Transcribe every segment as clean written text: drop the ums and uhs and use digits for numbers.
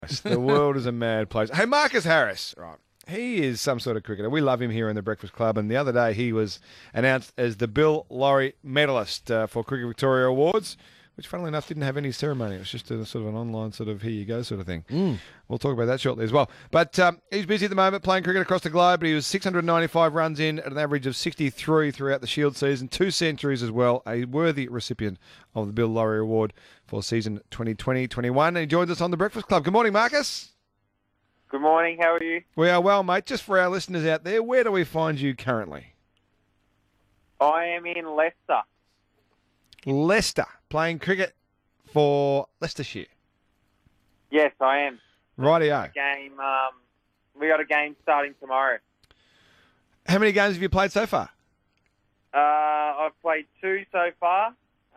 The world is a mad place. Hey, Marcus Harris, right? He is some sort of cricketer. We love him here in the Breakfast Club. And the other day, he was announced as the Bill Laurie medalist for Cricket Victoria Awards, which, funnily enough, didn't have any ceremony. It was just a sort of an online sort of here you go sort of thing. We'll talk about that shortly as well. But he's busy at the moment playing cricket across the globe. But he was 695 runs in at an average of 63 throughout the Shield season, 2 centuries as well. A worthy recipient of the Bill Laurie Award for season 2020-21. And he joins us on the Breakfast Club. Good morning, Marcus. Good morning, how are you? We are well, mate. Just for our listeners out there, where do we find you currently? I am in Leicester. Leicester, playing cricket for Leicestershire. Yes, I am. Rightio. We got a game starting tomorrow. How many games have you played so far? I've played 2 so far,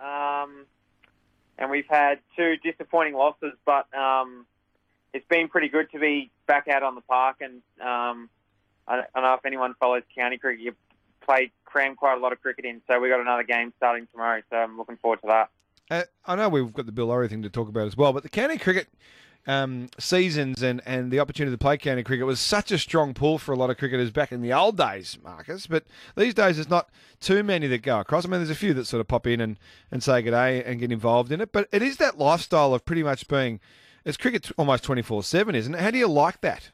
and we've had 2 disappointing losses, but it's been pretty good to be back out on the park, and I don't know if anyone follows county cricket. You crammed quite a lot of cricket in, so we got another game starting tomorrow, so I'm looking forward to that. I know we've got the Bill Laurie thing to talk about as well, but the county cricket seasons and the opportunity to play county cricket was such a strong pull for a lot of cricketers back in the old days, Marcus, but these days there's not too many that go across. I mean, there's a few that sort of pop in and say good day and get involved in it, but it is that lifestyle of pretty much being... It's cricket almost 24/7, isn't it? How do you like that?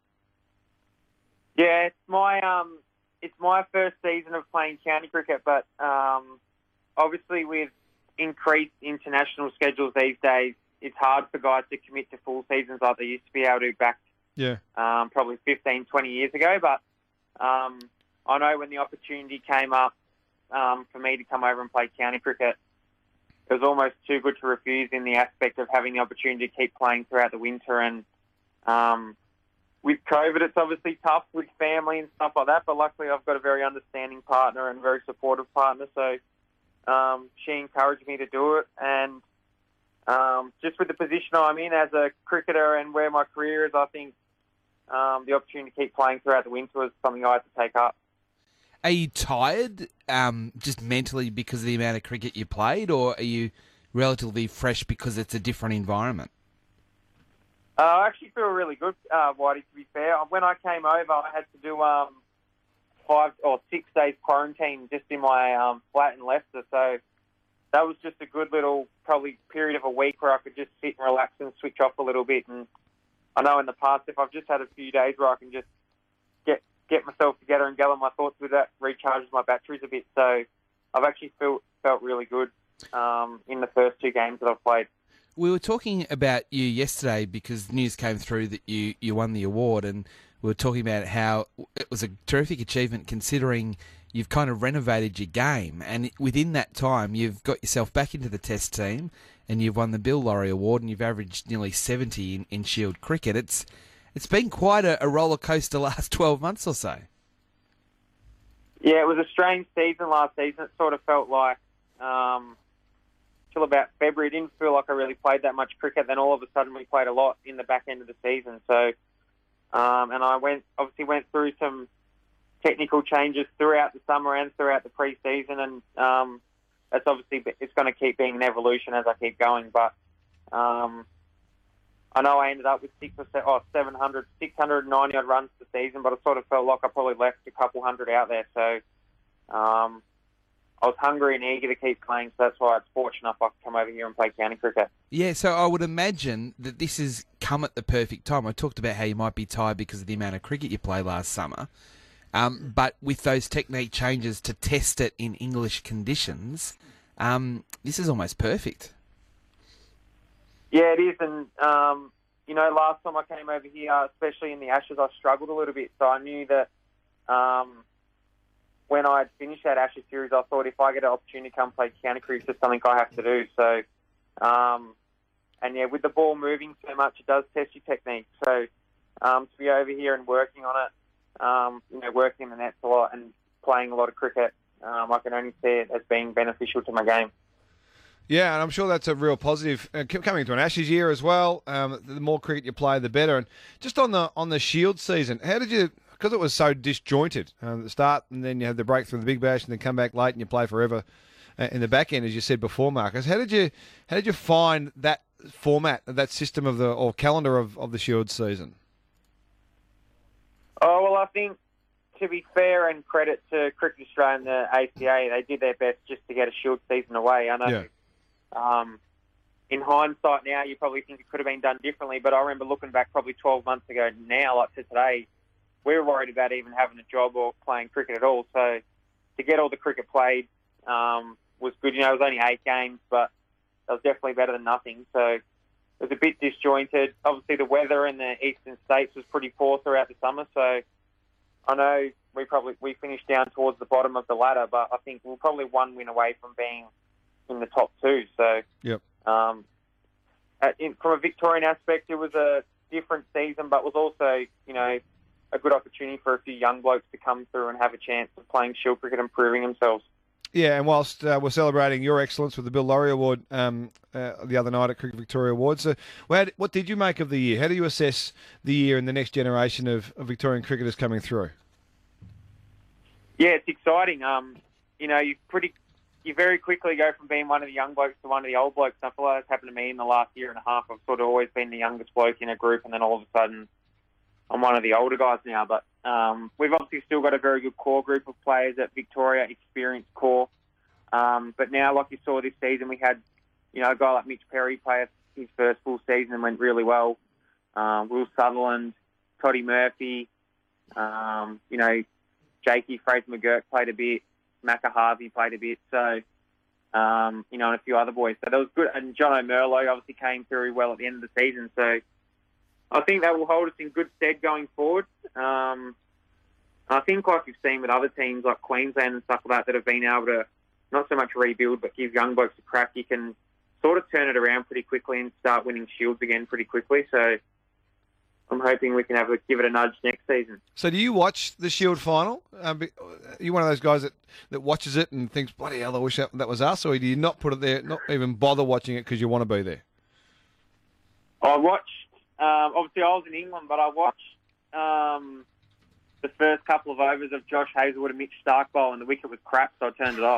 Yeah, it's my first season of playing county cricket, but obviously with increased international schedules these days, it's hard for guys to commit to full seasons like they used to be able to back probably 15, 20 years ago. But I know when the opportunity came up for me to come over and play county cricket, it was almost too good to refuse in the aspect of having the opportunity to keep playing throughout the winter. And with COVID, it's obviously tough with family and stuff like that, but luckily I've got a very understanding partner and a very supportive partner, so she encouraged me to do it. And just with the position I'm in as a cricketer and where my career is, I think the opportunity to keep playing throughout the winter was something I had to take up. Are you tired just mentally because of the amount of cricket you played, or are you relatively fresh because it's a different environment? I actually feel really good, Whitey, to be fair. When I came over, I had to do 5 or 6 days quarantine just in my flat in Leicester, so that was just a good little probably period of a week where I could just sit and relax and switch off a little bit. And I know in the past, if I've just had a few days where I can just get myself together and gather my thoughts with that, recharges my batteries a bit. So I've actually felt really good in the first 2 games that I've played. We were talking about you yesterday because news came through that you won the award, and we were talking about how it was a terrific achievement considering you've kind of renovated your game, and within that time you've got yourself back into the Test team and you've won the Bill Laurie Award and you've averaged nearly 70 in Shield cricket. It's been quite a roller coaster last 12 months or so. Yeah, it was a strange season last season. It sort of felt like till about February, it didn't feel like I really played that much cricket. Then all of a sudden we played a lot in the back end of the season. So, and I went through some technical changes throughout the summer and throughout the pre-season, and that's obviously, it's going to keep being an evolution as I keep going. But I know I ended up with 690 odd runs for the season, but I sort of felt like I probably left a couple hundred out there. So I was hungry and eager to keep playing, so that's why it's fortunate enough I could come over here and play county cricket. Yeah, so I would imagine that this has come at the perfect time. I talked about how you might be tired because of the amount of cricket you played last summer, but with those technique changes to test it in English conditions, this is almost perfect. Yeah, it is, and last time I came over here, especially in the Ashes, I struggled a little bit. So I knew that when I had finished that Ashes series, I thought if I get an opportunity to come play county cricket, it's something I have to do. So, with the ball moving so much, it does test your technique. So to be over here and working on it, working in the nets a lot and playing a lot of cricket, I can only see it as being beneficial to my game. Yeah, and I'm sure that's a real positive. Coming into an Ashes year as well, the more cricket you play, the better. And just on the Shield season, how did you, because it was so disjointed at the start, and then you had the break through the Big Bash, and then come back late and you play forever in the back end, as you said before, Marcus. How did you find that format, that system of or calendar of the Shield season? Oh, well, I think, to be fair and credit to Cricket Australia and the ACA, they did their best just to get a Shield season away. I know in hindsight now, you probably think it could have been done differently, but I remember looking back probably 12 months ago now, like to today, we were worried about even having a job or playing cricket at all. So to get all the cricket played was good. You know, it was only 8 games, but that was definitely better than nothing. So it was a bit disjointed. Obviously, the weather in the eastern states was pretty poor throughout the summer, so I know we finished down towards the bottom of the ladder, but I think we're probably one win away from being in the top 2. So, yep. From a Victorian aspect, it was a different season, but was also, you know, a good opportunity for a few young blokes to come through and have a chance of playing Shield cricket and proving themselves. Yeah, and whilst we're celebrating your excellence with the Bill Laurie Award the other night at Cricket Victoria Awards, so what did you make of the year? How do you assess the year and the next generation of Victorian cricketers coming through? Yeah, it's exciting. You know, you very quickly go from being one of the young blokes to one of the old blokes. I feel like that's happened to me in the last year and a half. I've sort of always been the youngest bloke in a group, and then all of a sudden I'm one of the older guys now. But we've obviously still got a very good core group of players at Victoria, experienced core. But now, like you saw this season, we had, you know, a guy like Mitch Perry play his first full season and went really well. Will Sutherland, Toddy Murphy, you know, Jakey Fraser McGurk played a bit. Macca Harvey played a bit. So, you know, and a few other boys. So that was good. And John O'Merlo obviously came very well at the end of the season. So I think that will hold us in good stead going forward. I think, like you've seen with other teams like Queensland and stuff like that have been able to not so much rebuild but give young blokes a crack, you can sort of turn it around pretty quickly and start winning Shields again pretty quickly. So I'm hoping we can give it a nudge next season. So do you watch the Shield final? Are you one of those guys that watches it and thinks, bloody hell, I wish that was us? Or do you not put it there, not even bother watching it because you want to be there? I watched, obviously I was in England, but I watched the first couple of overs of Josh Hazlewood and Mitch Starkville, and the wicket was crap, so I turned it off.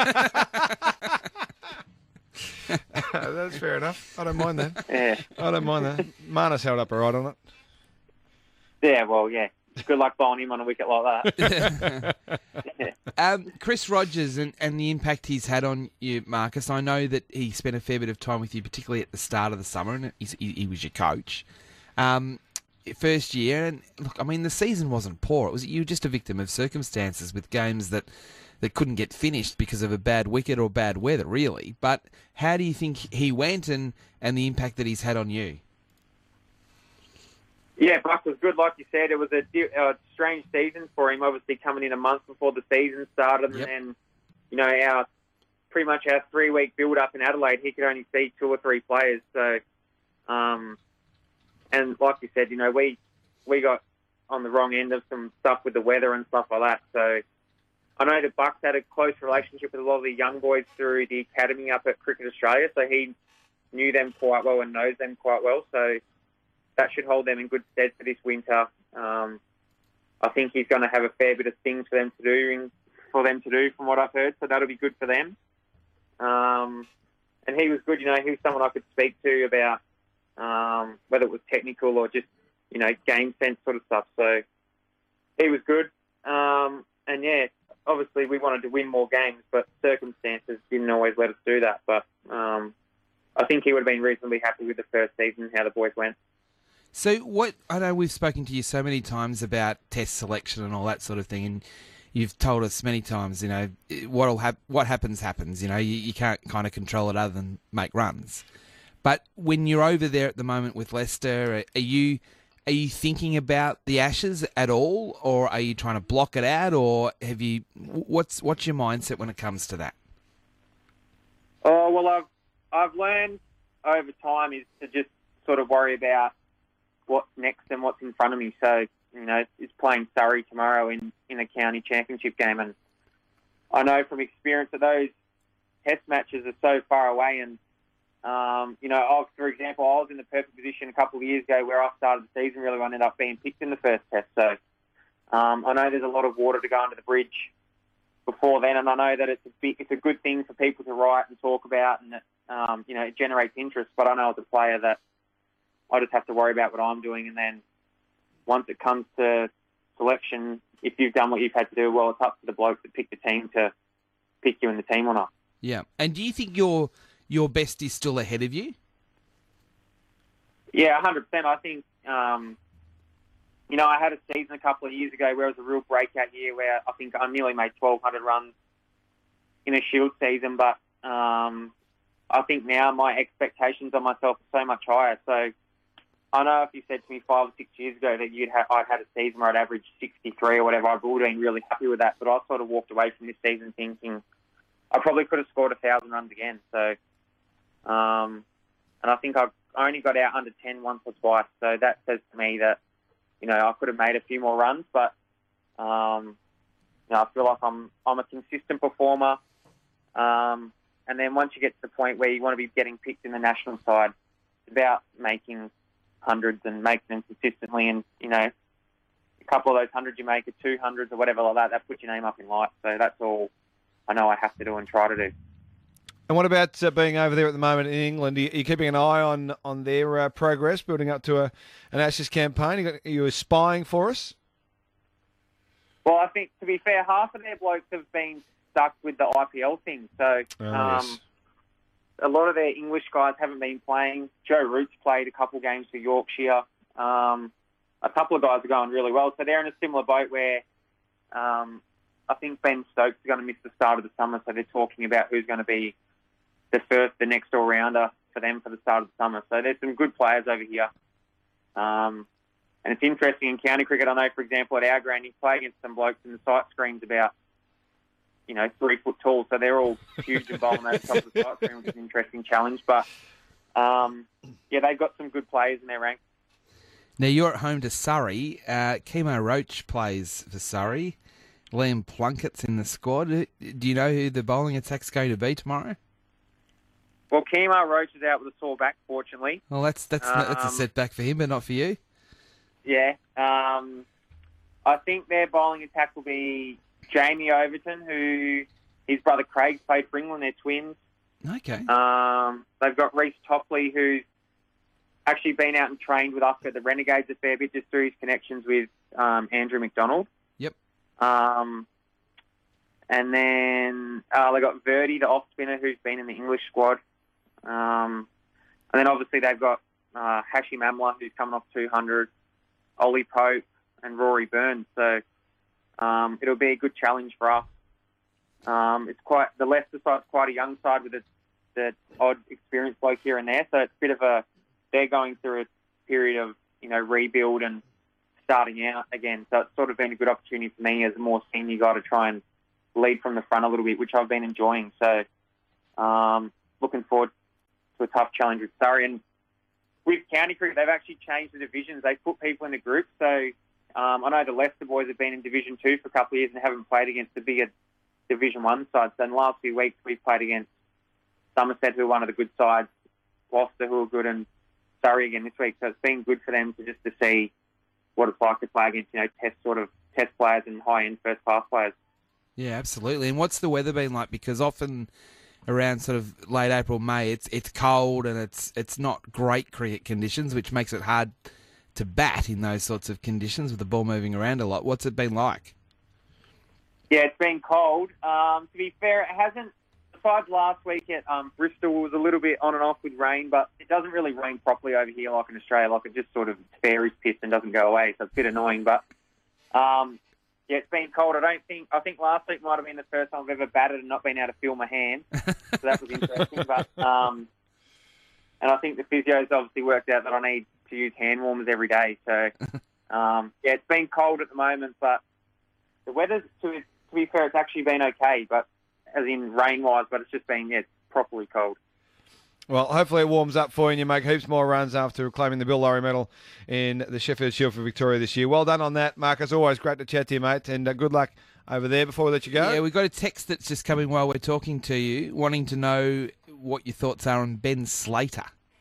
That's fair enough. I don't mind that. Yeah. I don't mind that. Marnus held up all right on it. Yeah, well, yeah. Good luck bowling him on a wicket like that. Chris Rogers and the impact he's had on you, Marcus. I know that he spent a fair bit of time with you, particularly at the start of the summer, and he was your coach. First year, and look, I mean, the season wasn't poor. You were just a victim of circumstances with games that couldn't get finished because of a bad wicket or bad weather, really. But how do you think he went and the impact that he's had on you? Yeah, Buck was good. Like you said, it was a strange season for him, obviously coming in a month before the season started. Yep. And then, you know, pretty much our 3-week build-up in Adelaide, he could only see 2 or 3 players. So, and like you said, you know, we got on the wrong end of some stuff with the weather and stuff like that. So I know that Bucks had a close relationship with a lot of the young boys through the academy up at Cricket Australia, so he knew them quite well and knows them quite well. So that should hold them in good stead for this winter. I think he's going to have a fair bit of things for them to do from what I've heard, so that'll be good for them. And he was good, you know, he was someone I could speak to about whether it was technical or just, you know, game sense sort of stuff. So he was good. And yeah, obviously we wanted to win more games, but circumstances didn't always let us do that. But I think he would have been reasonably happy with the first season, how the boys went. So I know we've spoken to you so many times about test selection and all that sort of thing, and you've told us many times, you know, what happens, you know, you can't kind of control it other than make runs. But when you're over there at the moment with Leicester, are you thinking about the Ashes at all, or are you trying to block it out, or what's your mindset when it comes to that? Oh, well, I've learned over time is to just sort of worry about what's next and what's in front of me. So, you know, it's playing Surrey tomorrow in a county championship game, and I know from experience that those test matches are so far away. And you know, for example, I was in the perfect position a couple of years ago where I started the season really well and ended up being picked in the first test. So I know there's a lot of water to go under the bridge before then, and I know that it's a good thing for people to write and talk about, and that it generates interest. But I know as a player that I just have to worry about what I'm doing, and then once it comes to selection, if you've done what you've had to do, well, it's up to the bloke that picked the team to pick you in the team or not. Yeah. And do you think your best is still ahead of you? Yeah, 100%. I think, I had a season a couple of years ago where it was a real breakout year where I think I nearly made 1,200 runs in a Shield season. But I think now my expectations on myself are so much higher. So I know if you said to me 5 or 6 years ago that I'd had a season where I'd averaged 63 or whatever, I would have been really happy with that. But I sort of walked away from this season thinking I probably could have scored 1,000 runs again. So, and I think I only got out under 10 once or twice. So that says to me that, I could have made a few more runs. But, I feel like I'm a consistent performer. And then once you get to the point where you want to be getting picked in the national side, it's about making hundreds and making them consistently. And, a couple of those hundreds you make are 200s or whatever like that, that puts your name up in lights. So that's all I know I have to do and try to do. And what about being over there at the moment in England? Are you keeping an eye on their progress, building up to an Ashes campaign? Are you spying for us? Well, I think, to be fair, half of their blokes have been stuck with the IPL thing. So Yes. a lot of their English guys haven't been playing. Joe Root's played a couple games for Yorkshire. A couple of guys are going really well. So they're in a similar boat where I think Ben Stokes is going to miss the start of the summer. So they're talking about who's going to be the next all-rounder for them for the start of the summer. So there's some good players over here. And it's interesting in county cricket. I know, for example, at our ground, you play against some blokes and the sight screen's about, 3 foot tall. So they're all huge and bowling over the top of the sight screen, which is an interesting challenge. But, they've got some good players in their ranks. Now, you're at home to Surrey. Kemo Roach plays for Surrey. Liam Plunkett's in the squad. Do you know who the bowling attack's going to be tomorrow? Well, Kemar Roach is out with a sore back, fortunately. Well, that's a setback for him, but not for you. Yeah. I think their bowling attack will be Jamie Overton, who his brother Craig played for England. They're twins. Okay. They've got Reece Topley, who's actually been out and trained with us at the Renegades a fair bit just through his connections with Andrew McDonald. Yep. And then they got Verdi, the off spinner, who's been in the English squad. And then obviously they've got Hashim Amla, who's coming off 200, Ollie Pope, and Rory Burns. So it'll be a good challenge for us. It's quite the Leicester side's quite a young side with the odd experienced bloke here and there. So it's a bit of they're going through a period of rebuild and starting out again. So it's sort of been a good opportunity for me as a more senior guy to try and lead from the front a little bit, which I've been enjoying. So looking forward to a tough challenge with Surrey. And with county cricket, they've actually changed the divisions. They put people into groups. So I know the Leicester boys have been in Division 2 for a couple of years and haven't played against the bigger Division 1 sides. So in the last few weeks, we've played against Somerset, who are one of the good sides, Gloucester, who are good, and Surrey again this week. So it's been good for them to see what it's like to play against, test players and high-end first-class players. Yeah, absolutely. And what's the weather been like? Because often around sort of late April, May, it's cold and it's not great cricket conditions, which makes it hard to bat in those sorts of conditions with the ball moving around a lot. What's it been like? Yeah, it's been cold. To be fair, it hasn't. Besides last week at Bristol, was a little bit on and off with rain, but it doesn't really rain properly over here like in Australia. Like it just sort of fairies piss and doesn't go away, so it's a bit annoying. But yeah, it's been cold. I think last week might have been the first time I've ever batted and not been able to feel my hand, so that was interesting. But and I think the physio's obviously worked out that I need to use hand warmers every day. So yeah, it's been cold at the moment, but the weather's to be fair, it's actually been okay, but as in rain-wise, but it's just been, it's properly cold. Well, hopefully it warms up for you and you make heaps more runs after claiming the Bill Lawry medal in the Sheffield Shield for Victoria this year. Well done on that, Marcus. Always great to chat to you, mate, and good luck over there before we let you go. Yeah, we've got a text that's just coming while we're talking to you, wanting to know what your thoughts are on Ben Slater.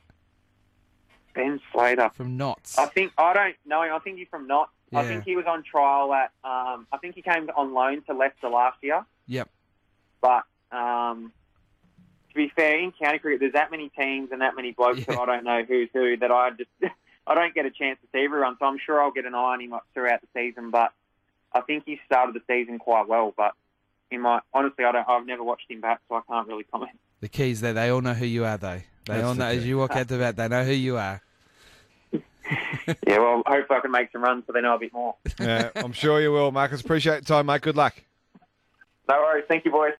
Ben Slater. From Notts. I don't know him. I think he's from Notts. Yeah. I think he was on trial at, I think he came on loan to Leicester last year. Yep. But be fair, in county cricket, there's that many teams and that many blokes Yeah. that I don't know who's who that I don't get a chance to see everyone. So I'm sure I'll get an eye on him throughout the season. But I think he started the season quite well. But honestly, I've never watched him back, so I can't really comment. The key is that they all know who you are, though. They That's all the know, as key. you walk out the bat, they know who you are. Yeah, well, hopefully I can make some runs so they know a bit more. Yeah, I'm sure you will, Marcus. Appreciate the time, mate. Good luck. No worries. Thank you, boys.